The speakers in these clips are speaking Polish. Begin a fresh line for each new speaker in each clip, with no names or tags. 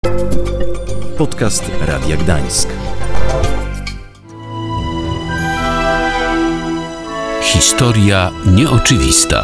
Podcast Radia Gdańsk.
Historia nieoczywista.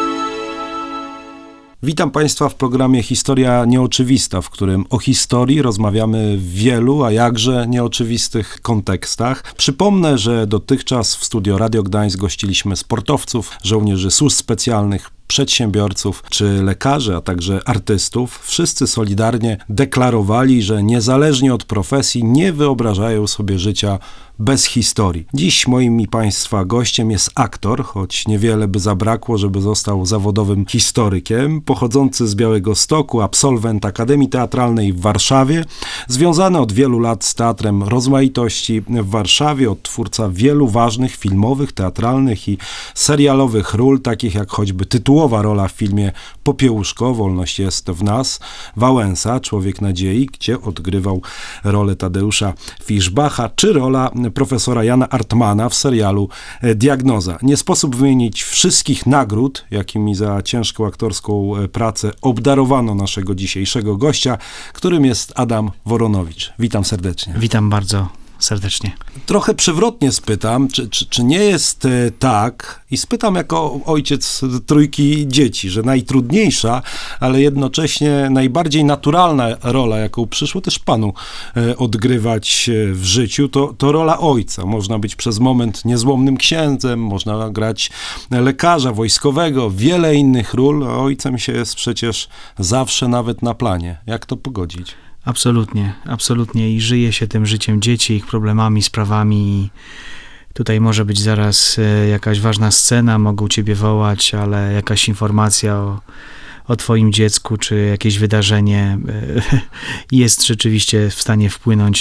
Witam Państwa w programie Historia Nieoczywista, w którym o historii rozmawiamy w wielu, a jakże nieoczywistych kontekstach. Przypomnę, że dotychczas w studio Radio Gdańsk gościliśmy sportowców, żołnierzy służb specjalnych, przedsiębiorców czy lekarzy, a także artystów. Wszyscy solidarnie deklarowali, że niezależnie od profesji nie wyobrażają sobie życia bez historii. Dziś moim i Państwa gościem jest aktor, choć niewiele by zabrakło, żeby został zawodowym historykiem, pochodzący z Białegostoku, absolwent Akademii Teatralnej w Warszawie, związany od wielu lat z Teatrem Rozmaitości w Warszawie, odtwórca wielu ważnych filmowych, teatralnych i serialowych ról, takich jak choćby tytułowa rola w filmie Popiełuszko, Wolność jest w nas, Wałęsa, Człowiek Nadziei, gdzie odgrywał rolę Tadeusza Fiszbacha, czy rola profesora Jana Artmana w serialu Diagnoza. Nie sposób wymienić wszystkich nagród, jakimi za ciężką aktorską pracę obdarowano naszego dzisiejszego gościa, którym jest Adam Woronowicz. Witam serdecznie.
Witam bardzo serdecznie.
Trochę przewrotnie spytam, czy nie jest tak, i spytam jako ojciec trójki dzieci, że najtrudniejsza, ale jednocześnie najbardziej naturalna rola, jaką przyszło też panu odgrywać w życiu, to rola ojca. Można być przez moment niezłomnym księdzem, można grać lekarza, wojskowego, wiele innych ról, a ojcem się jest przecież zawsze, nawet na planie. Jak to pogodzić?
Absolutnie, absolutnie. I żyje się tym życiem dzieci, ich problemami, sprawami. Tutaj może być zaraz jakaś ważna scena, mogą ciebie wołać, ale jakaś informacja o twoim dziecku, czy jakieś wydarzenie jest rzeczywiście w stanie wpłynąć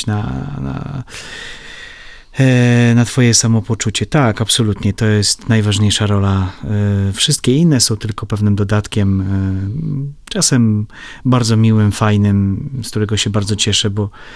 na twoje samopoczucie. Tak, absolutnie. To jest najważniejsza rola. Wszystkie inne są tylko pewnym dodatkiem, czasem bardzo miłym, fajnym, z którego się bardzo cieszę,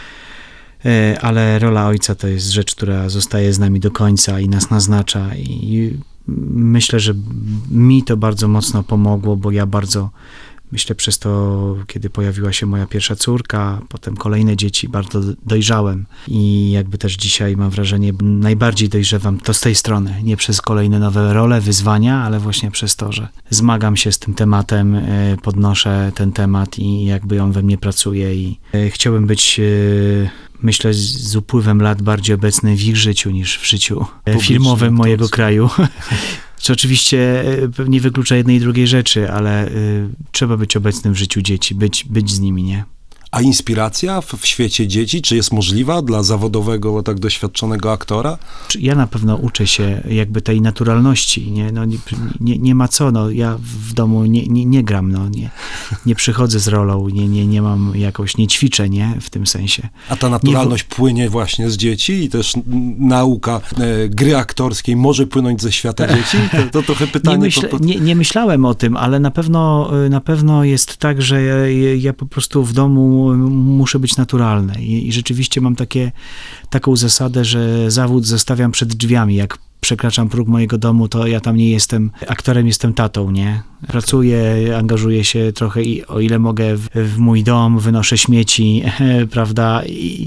ale rola ojca to jest rzecz, która zostaje z nami do końca i nas naznacza i myślę, że mi to bardzo mocno pomogło, bo ja bardzo myślę przez to, kiedy pojawiła się moja pierwsza córka, potem kolejne dzieci, bardzo dojrzałem i jakby też dzisiaj mam wrażenie, najbardziej dojrzewam to z tej strony, nie przez kolejne nowe role, wyzwania, ale właśnie przez to, że zmagam się z tym tematem, podnoszę ten temat i jakby on we mnie pracuje i chciałbym być, myślę, z upływem lat bardziej obecny w ich życiu niż w życiu filmowym mojego kraju. Co oczywiście nie wyklucza jednej i drugiej rzeczy, ale trzeba być obecnym w życiu dzieci, być z nimi, nie?
A inspiracja w świecie dzieci, czy jest możliwa dla zawodowego, tak doświadczonego aktora?
Ja na pewno uczę się jakby tej naturalności, nie? No, nie ma co, no, ja w domu nie gram, no, nie przychodzę z rolą, nie mam jakoś, nie ćwiczę, nie? W tym sensie.
A ta naturalność płynie właśnie z dzieci i też nauka gry aktorskiej może płynąć ze świata dzieci? To trochę pytanie.
Nie myślałem o tym, ale na pewno jest tak, że ja po prostu w domu muszę być naturalny i rzeczywiście mam taką zasadę, że zawód zostawiam przed drzwiami. Jak przekraczam próg mojego domu, to ja tam nie jestem aktorem, jestem tatą, nie? Pracuję, angażuję się trochę i o ile mogę w mój dom, wynoszę śmieci, prawda? I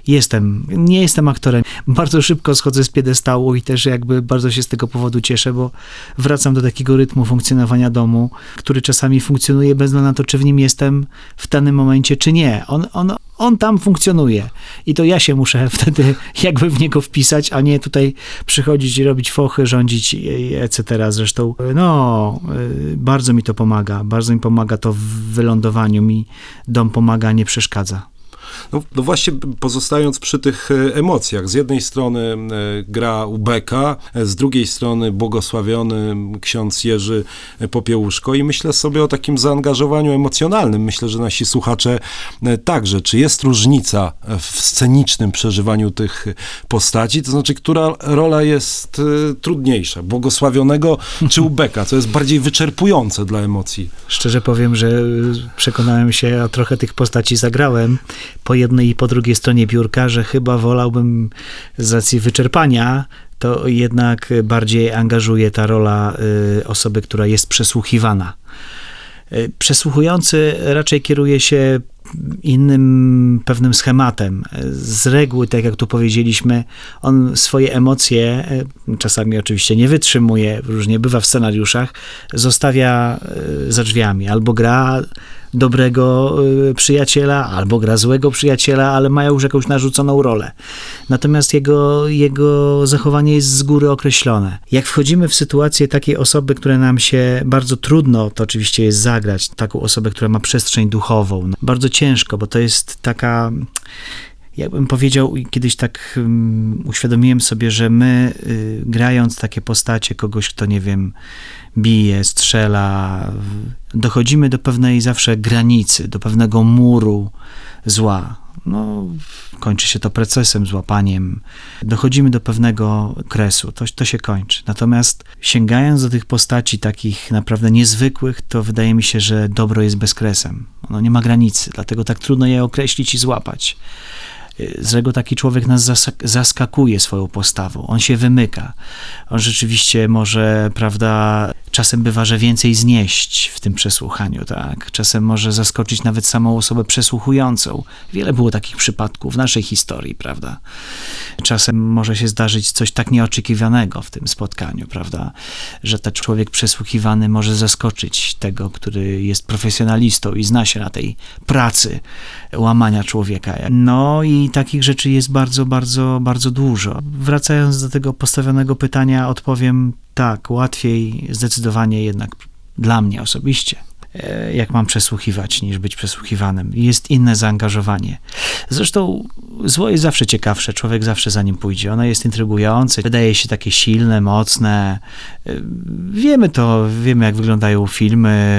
nie jestem aktorem. Bardzo szybko schodzę z piedestału i też jakby bardzo się z tego powodu cieszę, bo wracam do takiego rytmu funkcjonowania domu, który czasami funkcjonuje bez względu na to, czy w nim jestem w danym momencie, czy nie. On tam funkcjonuje i to ja się muszę wtedy jakby w niego wpisać, a nie tutaj przychodzić i robić fochy, rządzić, etc. Zresztą, bardzo mi to pomaga. Bardzo mi pomaga to w wylądowaniu. Mi dom pomaga, nie przeszkadza.
No właśnie, pozostając przy tych emocjach, z jednej strony gra ubeka, z drugiej strony błogosławiony ksiądz Jerzy Popiełuszko i myślę sobie o takim zaangażowaniu emocjonalnym. Myślę, że nasi słuchacze także. Czy jest różnica w scenicznym przeżywaniu tych postaci? To znaczy, która rola jest trudniejsza? Błogosławionego czy ubeka? Co jest bardziej wyczerpujące dla emocji?
Szczerze powiem, że przekonałem się, a trochę tych postaci zagrałem po jednej i po drugiej stronie biurka, że chyba wolałbym z racji wyczerpania, to jednak bardziej angażuje ta rola osoby, która jest przesłuchiwana. Przesłuchujący raczej kieruje się innym pewnym schematem. Z reguły, tak jak tu powiedzieliśmy, on swoje emocje, czasami oczywiście nie wytrzymuje, różnie bywa w scenariuszach, zostawia za drzwiami. Albo gra dobrego przyjaciela, albo gra złego przyjaciela, ale ma już jakąś narzuconą rolę. Natomiast jego zachowanie jest z góry określone. Jak wchodzimy w sytuację takiej osoby, które nam się bardzo trudno, to oczywiście jest zagrać, taką osobę, która ma przestrzeń duchową. Bardzo ciężko, bo to jest taka... Jakbym powiedział, kiedyś tak uświadomiłem sobie, że my grając takie postacie, kogoś, kto nie wiem, bije, strzela, dochodzimy do pewnej zawsze granicy, do pewnego muru zła. No, kończy się to procesem, złapaniem. Dochodzimy do pewnego kresu. To się kończy. Natomiast sięgając do tych postaci takich naprawdę niezwykłych, to wydaje mi się, że dobro jest bezkresem. Ono nie ma granicy, dlatego tak trudno je określić i złapać. Z reguły taki człowiek nas zaskakuje swoją postawą. On się wymyka. On rzeczywiście może, prawda, czasem bywa, że więcej znieść w tym przesłuchaniu, tak? Czasem może zaskoczyć nawet samą osobę przesłuchującą. Wiele było takich przypadków w naszej historii, prawda? Czasem może się zdarzyć coś tak nieoczekiwanego w tym spotkaniu, prawda? Że ten człowiek przesłuchiwany może zaskoczyć tego, który jest profesjonalistą i zna się na tej pracy łamania człowieka. No i takich rzeczy jest bardzo, bardzo, bardzo dużo. Wracając do tego postawionego pytania, odpowiem tak, łatwiej zdecydowanie jednak dla mnie osobiście, jak mam przesłuchiwać, niż być przesłuchiwanym. Jest inne zaangażowanie. Zresztą zło jest zawsze ciekawsze, człowiek zawsze za nim pójdzie. Ono jest intrygujące, wydaje się takie silne, mocne. Wiemy jak wyglądają filmy,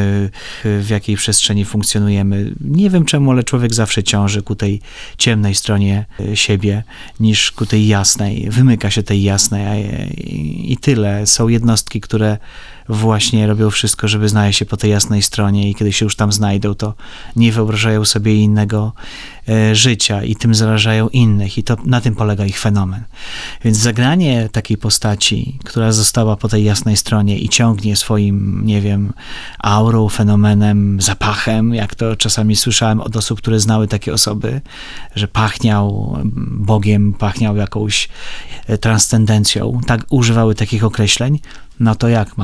w jakiej przestrzeni funkcjonujemy. Nie wiem czemu, ale człowiek zawsze ciąży ku tej ciemnej stronie siebie, niż ku tej jasnej. Wymyka się tej jasnej i tyle. Są jednostki, które właśnie robią wszystko, żeby znaleźć się po tej jasnej stronie i kiedy się już tam znajdą, to nie wyobrażają sobie innego życia i tym zarażają innych i to na tym polega ich fenomen. Więc zagranie takiej postaci, która została po tej jasnej stronie i ciągnie swoim, nie wiem, aurą, fenomenem, zapachem, jak to czasami słyszałem od osób, które znały takie osoby, że pachniał Bogiem, pachniał jakąś transcendencją, tak używały takich określeń. No to jak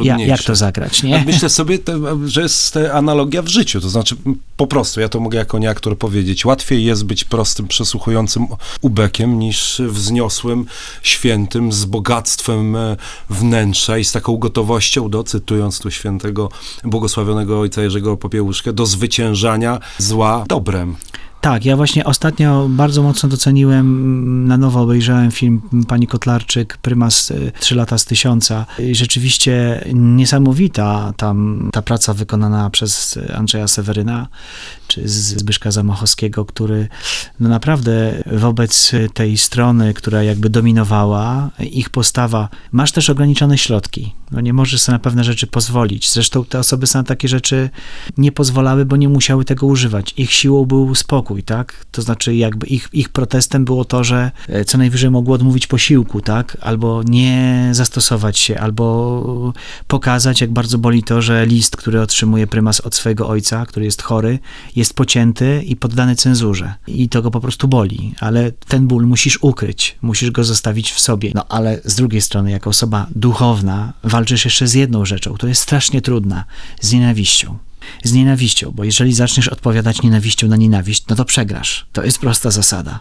to zagrać, nie?
Myślę sobie, że jest analogia w życiu, to znaczy po prostu, ja to mogę jako nieaktor powiedzieć, łatwiej jest być prostym, przesłuchującym ubekiem niż wzniosłym, świętym, z bogactwem wnętrza i z taką gotowością cytując tu świętego, błogosławionego ojca Jerzego Popiełuszkę, do zwyciężania zła dobrem.
Tak, ja właśnie ostatnio bardzo mocno doceniłem, na nowo obejrzałem film pani Kotlarczyk, Prymas 3 lata z 1000. I rzeczywiście niesamowita ta praca wykonana przez Andrzeja Seweryna, czy Zbyszka Zamachowskiego, który no naprawdę wobec tej strony, która jakby dominowała, ich postawa, masz też ograniczone środki. No nie możesz sobie na pewne rzeczy pozwolić. Zresztą te osoby sobie na takie rzeczy nie pozwalały, bo nie musiały tego używać. Ich siłą był spokój, tak? To znaczy jakby ich protestem było to, że co najwyżej mogło odmówić posiłku, tak? Albo nie zastosować się, albo pokazać, jak bardzo boli to, że list, który otrzymuje prymas od swojego ojca, który jest chory, jest pocięty i poddany cenzurze. I to go po prostu boli. Ale ten ból musisz ukryć, musisz go zostawić w sobie. No ale z drugiej strony, jako osoba duchowna, walczysz jeszcze z jedną rzeczą, która jest strasznie trudna, z nienawiścią. Z nienawiścią, bo jeżeli zaczniesz odpowiadać nienawiścią na nienawiść, no to przegrasz. To jest prosta zasada.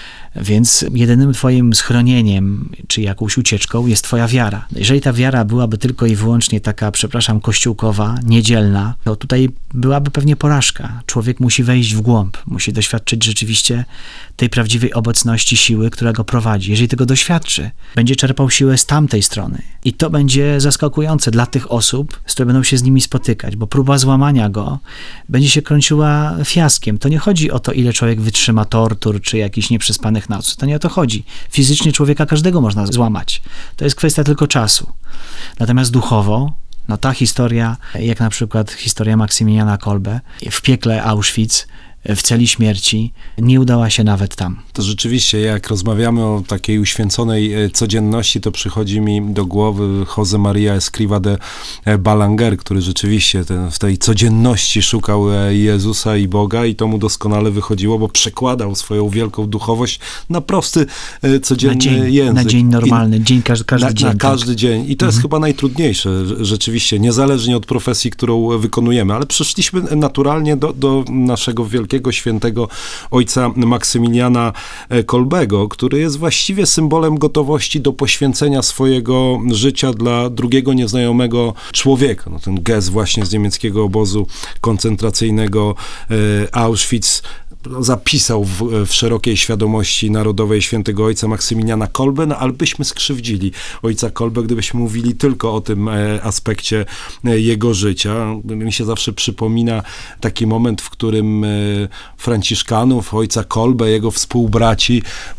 Więc jedynym twoim schronieniem, czy jakąś ucieczką jest twoja wiara. Jeżeli ta wiara byłaby tylko i wyłącznie taka, przepraszam, kościółkowa, niedzielna, to tutaj byłaby pewnie porażka. Człowiek musi wejść w głąb, musi doświadczyć rzeczywiście tej prawdziwej obecności siły, która go prowadzi. Jeżeli tego doświadczy, będzie czerpał siłę z tamtej strony. I to będzie zaskakujące dla tych osób, które będą się z nimi spotykać, bo próba złamania go będzie się kończyła fiaskiem. To nie chodzi o to, ile człowiek wytrzyma tortur, czy jakichś nieprzespanych nocy. To nie o to chodzi. Fizycznie człowieka każdego można złamać. To jest kwestia tylko czasu. Natomiast duchowo, no ta historia, jak na przykład historia Maksymiliana Kolbe w piekle Auschwitz, w celi śmierci, nie udała się nawet tam.
To rzeczywiście, jak rozmawiamy o takiej uświęconej codzienności, to przychodzi mi do głowy José María Escrivá de Balaguer, który rzeczywiście w tej codzienności szukał Jezusa i Boga i to mu doskonale wychodziło, bo przekładał swoją wielką duchowość na prosty, codzienny język.
Na dzień normalny, każdy dzień.
Na każdy dzień. I to jest chyba najtrudniejsze, rzeczywiście, niezależnie od profesji, którą wykonujemy. Ale przeszliśmy naturalnie do naszego wielkiego, świętego ojca Maksymiliana Kolbego, który jest właściwie symbolem gotowości do poświęcenia swojego życia dla drugiego nieznajomego człowieka. No, ten gest właśnie z niemieckiego obozu koncentracyjnego Auschwitz zapisał w szerokiej świadomości narodowej świętego ojca Maksymiliana Kolbe, no ale byśmy skrzywdzili ojca Kolbe, gdybyśmy mówili tylko o tym aspekcie jego życia. Mi się zawsze przypomina taki moment, w którym franciszkanów, ojca Kolbe, jego współbraci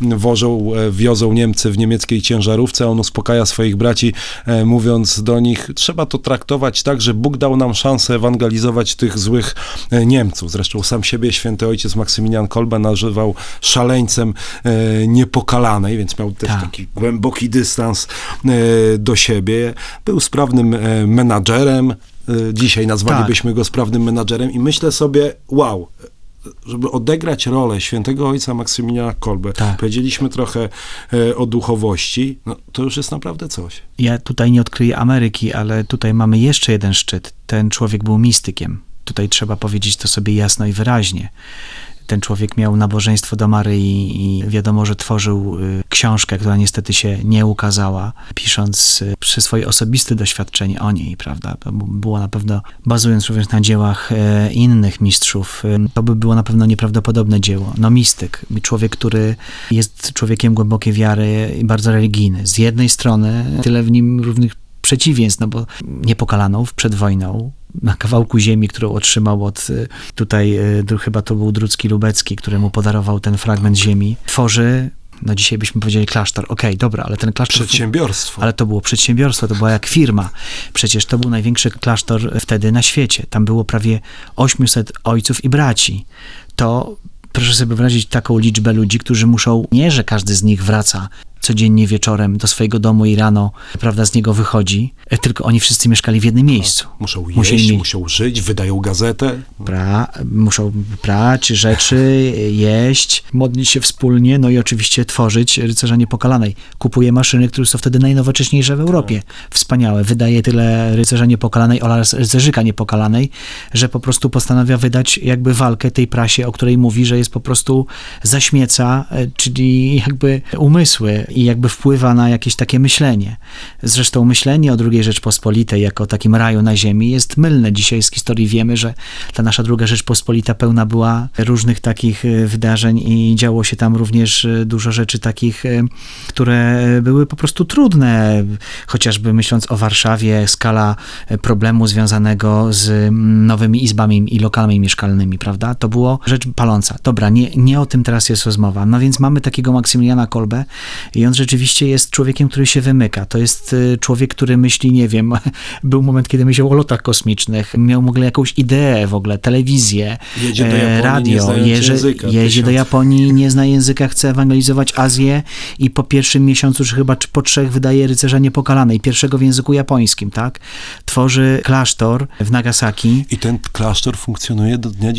wiozą Niemcy w niemieckiej ciężarówce, a on uspokaja swoich braci, mówiąc do nich, trzeba to traktować tak, że Bóg dał nam szansę ewangelizować tych złych Niemców. Zresztą sam siebie święty ojciec Maksymilian Kolbe nazywał szaleńcem niepokalanej, więc miał też taki głęboki dystans do siebie. Był sprawnym menadżerem. Dzisiaj nazwalibyśmy go sprawnym menadżerem i myślę sobie, wow, żeby odegrać rolę świętego ojca Maksymiliana Kolbe, powiedzieliśmy trochę o duchowości, no to już jest naprawdę coś.
Ja tutaj nie odkryję Ameryki, ale tutaj mamy jeszcze jeden szczyt. Ten człowiek był mistykiem. Tutaj trzeba powiedzieć to sobie jasno i wyraźnie. Ten człowiek miał nabożeństwo do Maryi i wiadomo, że tworzył książkę, która niestety się nie ukazała, pisząc przy swoje osobiste doświadczenie o niej, prawda? To było na pewno, bazując również na dziełach innych mistrzów, to by było na pewno nieprawdopodobne dzieło. No mistyk, człowiek, który jest człowiekiem głębokiej wiary i bardzo religijny. Z jednej strony tyle w nim równych przeciwieństw, no bo niepokalaną przed wojną, na kawałku ziemi, którą otrzymał od tutaj, chyba to był Drucki Lubecki, który mu podarował ten fragment ziemi, tworzy, no dzisiaj byśmy powiedzieli klasztor. Okej, dobra, ale ten klasztor...
Przedsiębiorstwo.
Ale to było przedsiębiorstwo, to była jak firma. Przecież to był największy klasztor wtedy na świecie. Tam było prawie 800 ojców i braci. To proszę sobie wyobrazić taką liczbę ludzi, którzy muszą, nie, że każdy z nich wraca codziennie wieczorem do swojego domu i rano, prawda, z niego wychodzi, tylko oni wszyscy mieszkali w jednym miejscu.
Muszą jeść, muszą żyć, wydają gazetę.
Muszą prać rzeczy, jeść, modlić się wspólnie, no i oczywiście tworzyć Rycerza Niepokalanej. Kupuje maszyny, które są wtedy najnowocześniejsze w Europie. Wspaniałe. Wydaje tyle Rycerza Niepokalanej oraz Rycerzyka Niepokalanej, że po prostu postanawia wydać jakby walkę tej prasie, o której mówi, że jest po prostu zaśmieca, czyli jakby umysły i jakby wpływa na jakieś takie myślenie. Zresztą myślenie o II Rzeczpospolitej jako takim raju na ziemi jest mylne. Dzisiaj z historii wiemy, że ta nasza II Rzeczpospolita pełna była różnych takich wydarzeń i działo się tam również dużo rzeczy takich, które były po prostu trudne. Chociażby myśląc o Warszawie, skala problemu związanego z nowymi izbami i lokalami mieszkalnymi, prawda? To było rzecz paląca. Dobra, nie o tym teraz jest rozmowa. No więc mamy takiego Maksymiliana Kolbe i on rzeczywiście jest człowiekiem, który się wymyka. To jest człowiek, który myśli, nie wiem, był moment, kiedy myślał o lotach kosmicznych, miał w ogóle jakąś ideę, w ogóle telewizję,
jedzie do Japonii,
radio, jedzie do Japonii, nie zna języka, chce ewangelizować Azję i po pierwszym miesiącu, czy chyba po 3 wydaje Rycerza Niepokalanej, pierwszego w języku japońskim, tak? Tworzy klasztor w Nagasaki.
I ten klasztor funkcjonuje do dnia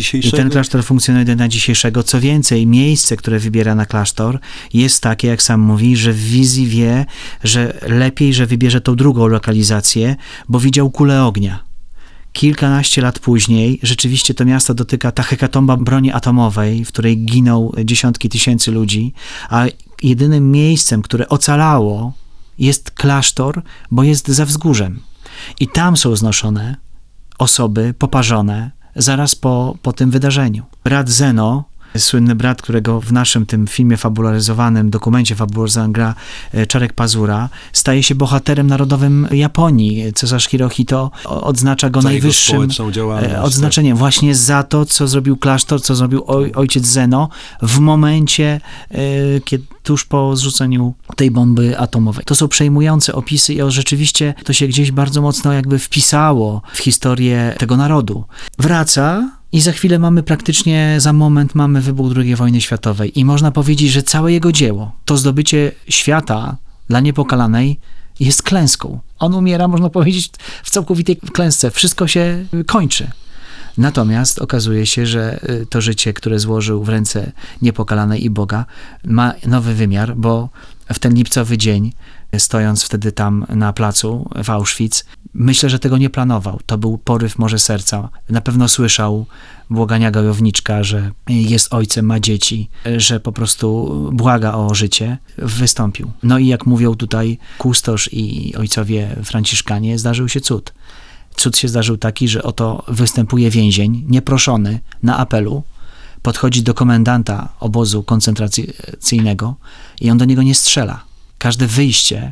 dzisiejszego.
Co więcej, miejsce, które wybiera na klasztor jest takie, jak sam mówi, że w wizji wie, że lepiej, że wybierze tą drugą lokalizację, bo widział kulę ognia. Kilkanaście lat później rzeczywiście to miasto dotyka ta hekatomba broni atomowej, w której giną dziesiątki tysięcy ludzi, a jedynym miejscem, które ocalało, jest klasztor, bo jest za wzgórzem. I tam są znoszone osoby poparzone zaraz po tym wydarzeniu. Brat Zeno, słynny brat, którego w naszym tym filmie fabularyzowanym, dokumencie fabularyzowanym gra Czarek Pazura, staje się bohaterem narodowym Japonii. Cesarz Hirohito odznacza go najwyższym odznaczeniem właśnie za to, co zrobił klasztor, co zrobił ojciec Zeno w momencie, kiedy tuż po zrzuceniu tej bomby atomowej. To są przejmujące opisy i rzeczywiście to się gdzieś bardzo mocno jakby wpisało w historię tego narodu. Wraca I za chwilę za moment mamy wybuch II wojny światowej i można powiedzieć, że całe jego dzieło, to zdobycie świata dla Niepokalanej jest klęską. On umiera, można powiedzieć, w całkowitej klęsce. Wszystko się kończy. Natomiast okazuje się, że to życie, które złożył w ręce Niepokalanej i Boga, ma nowy wymiar, bo w ten lipcowy dzień, stojąc wtedy tam na placu w Auschwitz, myślę, że tego nie planował. To był poryw może serca. Na pewno słyszał błagania Gajowniczka, że jest ojcem, ma dzieci, że po prostu błaga o życie. Wystąpił. No i jak mówią tutaj kustosz i ojcowie franciszkanie, zdarzył się cud. Cud się zdarzył taki, że oto występuje więzień, nieproszony, na apelu, podchodzi do komendanta obozu koncentracyjnego i on do niego nie strzela. Każde wyjście,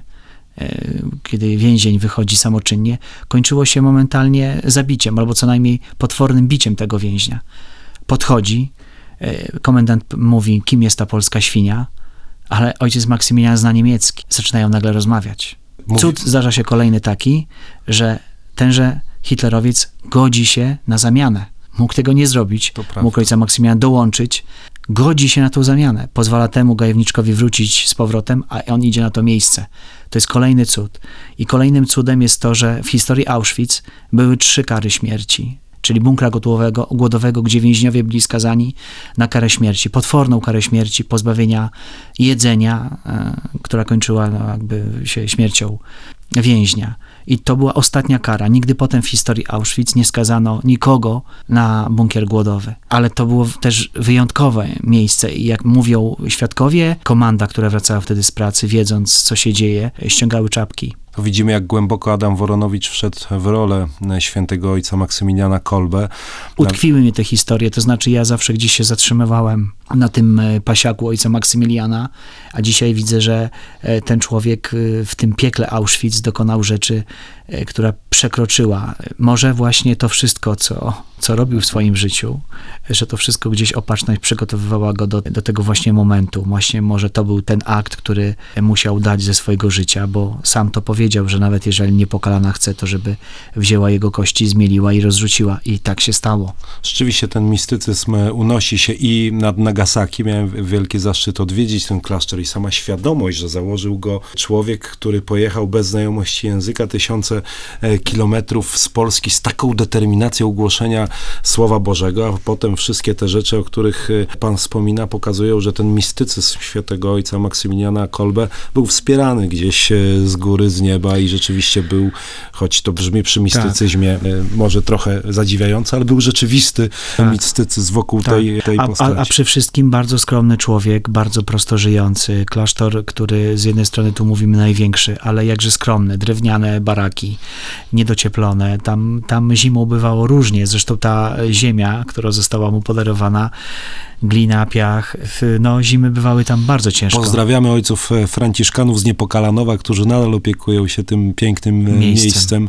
kiedy więzień wychodzi samoczynnie, kończyło się momentalnie zabiciem, albo co najmniej potwornym biciem tego więźnia. Podchodzi, komendant mówi, kim jest ta polska świnia, ale ojciec Maksymilian zna niemiecki. Zaczynają nagle rozmawiać. Cud zdarza się kolejny taki, że tenże hitlerowiec godzi się na zamianę. Mógł tego nie zrobić, mógł ojca Maksymiliana dołączyć, godzi się na tą zamianę. Pozwala temu Gajowniczkowi wrócić z powrotem, a on idzie na to miejsce. To jest kolejny cud. I kolejnym cudem jest to, że w historii Auschwitz były 3 kary śmierci, czyli bunkra głodowego, gdzie więźniowie byli skazani na karę śmierci, potworną karę śmierci, pozbawienia jedzenia, która kończyła jakby się śmiercią więźnia. I to była ostatnia kara. Nigdy potem w historii Auschwitz nie skazano nikogo na bunkier głodowy. Ale to było też wyjątkowe miejsce i jak mówią świadkowie, komanda, która wracała wtedy z pracy, wiedząc co się dzieje, ściągały czapki.
Widzimy, jak głęboko Adam Woronowicz wszedł w rolę świętego ojca Maksymiliana Kolbe.
Utkwiły mnie te historie, to znaczy ja zawsze gdzieś się zatrzymywałem na tym pasiaku ojca Maksymiliana, a dzisiaj widzę, że ten człowiek w tym piekle Auschwitz dokonał rzeczy, która przekroczyła może właśnie to wszystko, co robił w swoim życiu, że to wszystko gdzieś opatrzność przygotowywała go do tego właśnie momentu. Właśnie może to był ten akt, który musiał dać ze swojego życia, bo sam to powiedział, że nawet jeżeli Niepokalana chce, to żeby wzięła jego kości, zmieliła i rozrzuciła. I tak się stało.
Rzeczywiście ten mistycyzm unosi się i nad Nagasaki. Miałem wielki zaszczyt odwiedzić ten klasztor i sama świadomość, że założył go człowiek, który pojechał bez znajomości języka tysiące kilometrów z Polski z taką determinacją głoszenia Słowa Bożego, a potem wszystkie te rzeczy, o których pan wspomina, pokazują, że ten mistycyzm świętego ojca Maksymiliana Kolbe był wspierany gdzieś z góry, z nieba i rzeczywiście był, choć to brzmi przy mistycyzmie może trochę zadziwiająco, ale był rzeczywisty mistycyzm wokół tej postaci.
A przy wszystkim bardzo skromny człowiek, bardzo prosto żyjący. Klasztor, który z jednej strony tu mówimy największy, ale jakże skromny, drewniane baraki, niedocieplone. Tam zimą bywało różnie. Zresztą ta ziemia, która została mu podarowana, glina, piach, zimy bywały tam bardzo ciężko.
Pozdrawiamy ojców franciszkanów z Niepokalanowa, którzy nadal opiekują się tym pięknym miejscem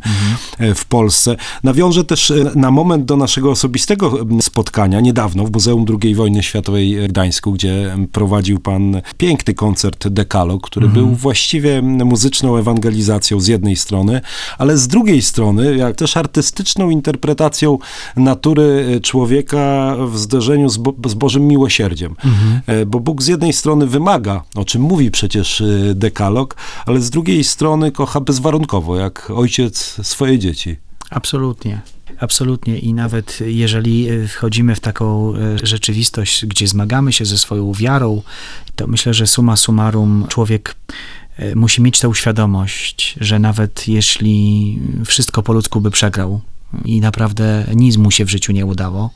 w Polsce. Nawiążę też na moment do naszego osobistego spotkania niedawno w Muzeum II Wojny Światowej w Gdańsku, gdzie prowadził pan piękny koncert Dekalog, który był właściwie muzyczną ewangelizacją z jednej strony, ale z drugiej strony jak też artystyczną interpretacją natury człowieka w zderzeniu z Bożym miłosierdziem. Bo Bóg z jednej strony wymaga, o czym mówi przecież Dekalog, ale z drugiej strony kocha bezwarunkowo, jak ojciec swoje dzieci.
Absolutnie. Absolutnie i nawet jeżeli wchodzimy w taką rzeczywistość, gdzie zmagamy się ze swoją wiarą, to myślę, że summa summarum człowiek musi mieć tę świadomość, że nawet jeśli wszystko po ludzku by przegrał i naprawdę nic mu się w życiu nie udało,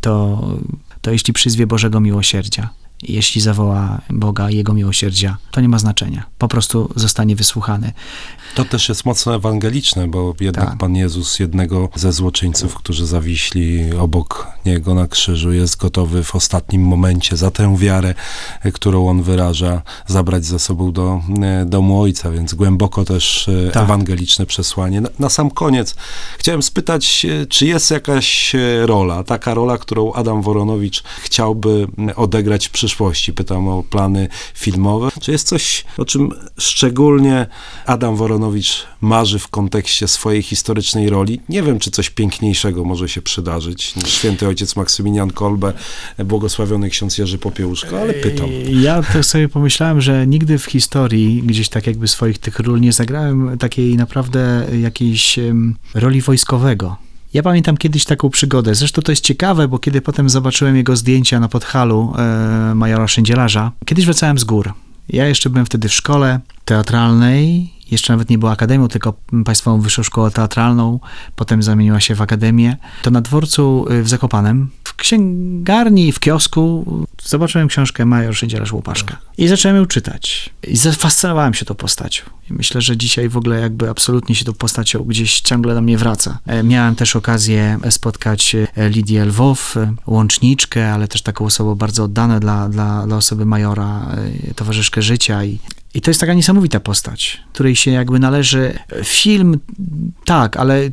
to jeśli przyzwie Bożego miłosierdzia, jeśli zawoła Boga i Jego miłosierdzia, to nie ma znaczenia. Po prostu zostanie wysłuchany.
To też jest mocno ewangeliczne, bo jednak Pan Jezus jednego ze złoczyńców, którzy zawiśli obok Niego na krzyżu, jest gotowy w ostatnim momencie za tę wiarę, którą On wyraża, zabrać ze sobą do domu Ojca, więc głęboko też ewangeliczne przesłanie. Na sam koniec chciałem spytać, czy jest jakaś rola, taka rola, którą Adam Woronowicz chciałby odegrać w przyszłości przyszłości? Pytam o plany filmowe. Czy jest coś, o czym szczególnie Adam Woronowicz marzy w kontekście swojej historycznej roli? Nie wiem, czy coś piękniejszego może się przydarzyć niż święty ojciec Maksymilian Kolbe, błogosławiony ksiądz Jerzy Popiełuszko, ale pytam.
Ja też sobie pomyślałem, że nigdy w historii gdzieś tak jakby swoich tych ról nie zagrałem takiej naprawdę jakiejś roli wojskowego. Ja pamiętam kiedyś taką przygodę. Zresztą to jest ciekawe, bo kiedy potem zobaczyłem jego zdjęcia na Podhalu majora Szędzielarza, kiedyś wracałem z gór. Ja jeszcze byłem wtedy w szkole teatralnej, jeszcze nawet nie była akademią, tylko Państwową Wyższą Szkołą Teatralną, potem zamieniła się w akademię. To na dworcu w Zakopanem, w księgarni, w kiosku zobaczyłem książkę Major Szędzielarz Łupaszka i zacząłem ją czytać. I zafascynowałem się tą postacią. I myślę, że dzisiaj w ogóle jakby absolutnie się tą postacią gdzieś ciągle do mnie wraca. Miałem też okazję spotkać Lidię Lwow, łączniczkę, ale też taką osobę bardzo oddaną dla osoby majora, towarzyszkę życia i to jest taka niesamowita postać, której się jakby należy film, tak, ale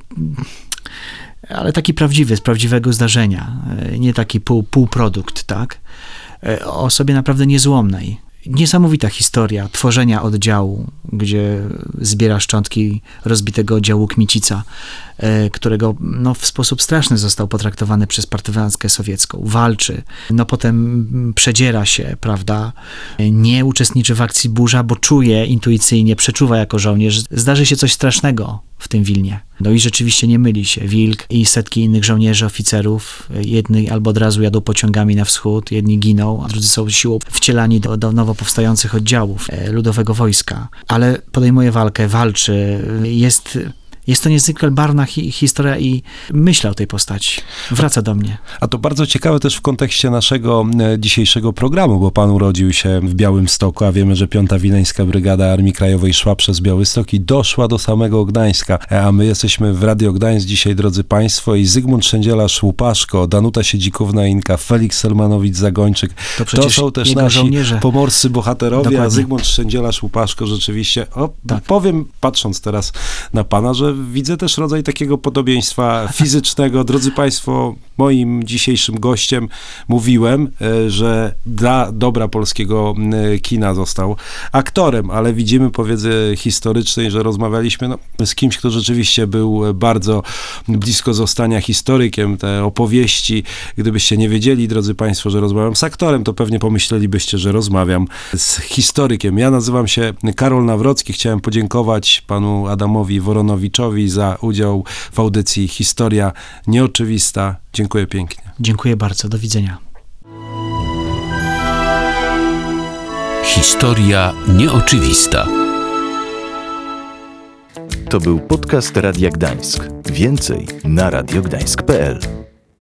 taki prawdziwy, z prawdziwego zdarzenia, nie taki półprodukt, tak, o osobie naprawdę niezłomnej. Niesamowita historia tworzenia oddziału, gdzie zbiera szczątki rozbitego oddziału Kmicica, którego no, w sposób straszny został potraktowany przez partyzantkę sowiecką. Walczy, no potem przedziera się, prawda, nie uczestniczy w akcji Burza, bo czuje intuicyjnie, przeczuwa jako żołnierz, zdarzy się coś strasznego w tym Wilnie. No i rzeczywiście nie myli się. Wilk i setki innych żołnierzy, oficerów, jedni albo od razu jadą pociągami na wschód, jedni giną, a drudzy są siłą wcielani do nowo powstających oddziałów Ludowego Wojska. Ale podejmuje walkę, walczy, jest to niezwykle barwna historia i myśl o tej postaci wraca do mnie.
A to bardzo ciekawe też w kontekście naszego dzisiejszego programu, bo pan urodził się w Białymstoku, a wiemy, że 5. Wileńska Brygada Armii Krajowej szła przez Białystok i doszła do samego Gdańska. A my jesteśmy w Radio Gdańsk dzisiaj, drodzy państwo, i Zygmunt Szędzielarz Łupaszko, Danuta Siedzikówna-Inka, Feliks Selmanowicz-Zagończyk. To są też nasi żołnierze, pomorscy bohaterowie, dokładnie. A Zygmunt Szędzielarz Łupaszko rzeczywiście, tak. Powiem, patrząc teraz na pana, że widzę też rodzaj takiego podobieństwa fizycznego. Drodzy państwo, moim dzisiejszym gościem mówiłem, że dla dobra polskiego kina został aktorem, ale widzimy po wiedzy historycznej, że rozmawialiśmy z kimś, kto rzeczywiście był bardzo blisko zostania historykiem. Te opowieści, gdybyście nie wiedzieli, drodzy państwo, że rozmawiam z aktorem, to pewnie pomyślelibyście, że rozmawiam z historykiem. Ja nazywam się Karol Nawrocki. Chciałem podziękować panu Adamowi Woronowiczowi za udział w audycji Historia Nieoczywista. Dziękuję pięknie.
Dziękuję bardzo. Do widzenia.
Historia Nieoczywista.
To był podcast Radia Gdańsk. Więcej na radiogdańsk.pl.